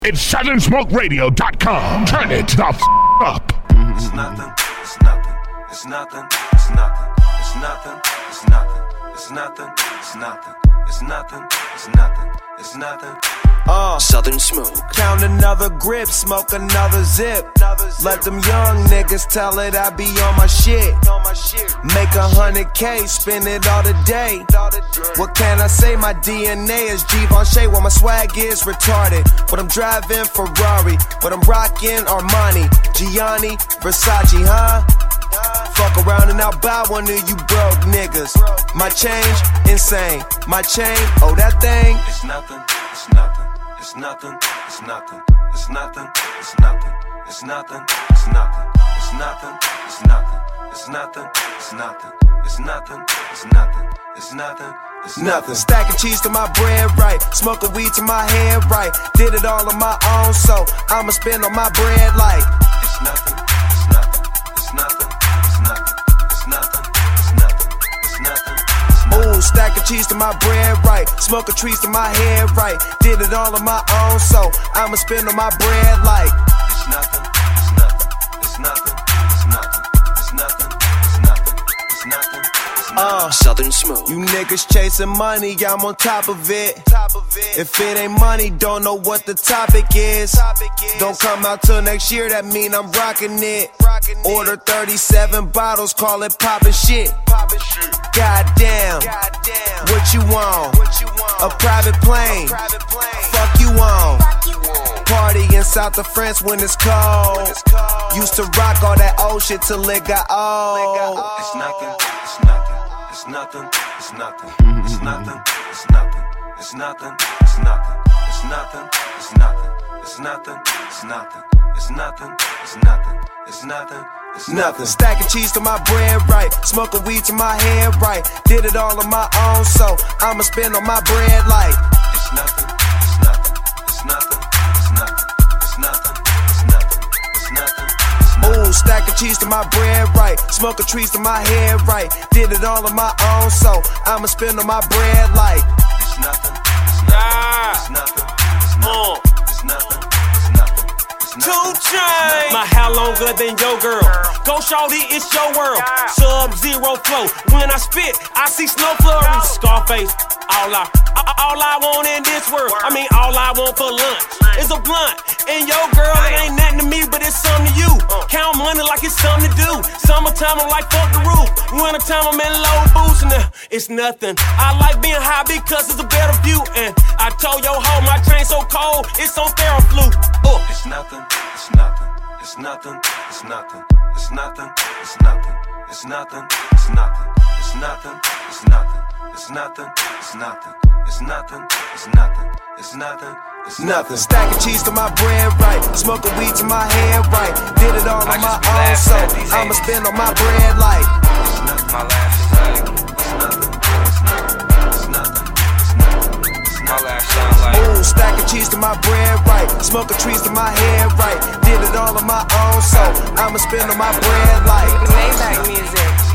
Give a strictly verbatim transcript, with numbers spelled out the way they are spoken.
It's Southern Smoke Radio dot com. Turn it the f*** up. It's nothing, it's nothing, it's nothing, it's nothing, it's nothing, it's nothing, it's nothing, it's nothing, it's nothing, it's nothing, it's nothing. Uh, Southern Smoke. Count another grip, smoke another zip. Let them young niggas tell it I be on my shit. Make a hundred K, spend it all today. What can I say? My D N A is Givenchy, while my swag is retarded. But I'm driving Ferrari, but I'm rocking Armani, Gianni, Versace, huh? Fuck around and I'll buy one of you broke niggas. My change, insane. My chain, oh that thing. It's nothing, it's nothing, it's nothing, it's nothing, it's nothing, it's nothing, it's nothing, it's nothing, it's nothing, it's nothing, it's nothing, it's nothing, it's nothing, it's nothing, it's nothing. It's nothing. Stacking cheese to my bread right. Smoking weed to my head right. Did it all on my own, so I'ma spend on my bread like it's nothing, it's nothing, it's nothing, it's nothing, it's nothing, it's nothing, it's nothing, it's nothing. Ooh, stacking cheese to my bread right. Smoking trees to my head right. Did it all on my own, so I'ma spend on my bread like it's nothing, it's nothing, it's nothing, it's nothing, it's nothing, it's nothing, it's nothing. Uh, Southern Smoke. You niggas chasing money, I'm on top of it. If it ain't money, don't know what the topic is. Don't come out till next year, that mean I'm rocking it. Order thirty-seven bottles, call it poppin' shit. Goddamn, what you want? A private plane, fuck you on. Party in South of France when it's cold. Used to rock all that old shit till it got old. It's nothing, it's nothing, it's nothing, it's nothing, it's nothing, it's nothing, it's nothing, it's nothing, it's nothing, it's nothing, it's nothing, it's nothing, it's nothing, it's nothing, it's nothing. It's nothing. Stacking cheese to my bread right. Smoking weed to my head right. Did it all on my own, so I'ma spend on my bread like it's nothing, it's nothing, it's nothing, it's nothing, it's nothing, it's nothing, it's nothing, it's nothing. Ooh, stacking cheese to my bread right. Smoking trees to my head right. Did it all on my own, so I'ma spend on my bread like it's nothing, it's nothing, it's nothing, it's nothing, it's nothing, it's nothing. Two chains. My hair longer than your girl. Go shorty, it's your world. Sub-zero flow. When I spit, I see snow flurries. Scarface, all I, all I want in this world. I mean, all I want for lunch is a blunt. And your girl, it ain't nothing to me, but it's something to you. Count money like it's something to do. Summertime, I'm like fuck the roof. Wintertime, I'm in low boots and uh, it's nothing. I like being high because it's a better view. And I told your hoe my chain so cold, it's on Theraflu. Uh. It's nothing, it's nothing, it's nothing, it's nothing, it's nothing, it's nothing, it's nothing, it's nothing, it's nothing, it's nothing, it's nothing, it's nothing, it's nothing, it's nothing, it's nothing, it's nothing. Stacking cheese to my bread right. Smoking weed to my head right. Did it all on my own, so I'ma spend on my bread like it's nothing. My laugh is like it's nothing, it's nothing, it's nothing, it's nothing, it's nothing. My laugh sounds like ooh, stacking cheese to my bread right. Smoking trees to my head right. Did it all on my own, so I'ma spend on my bread like Maybach music.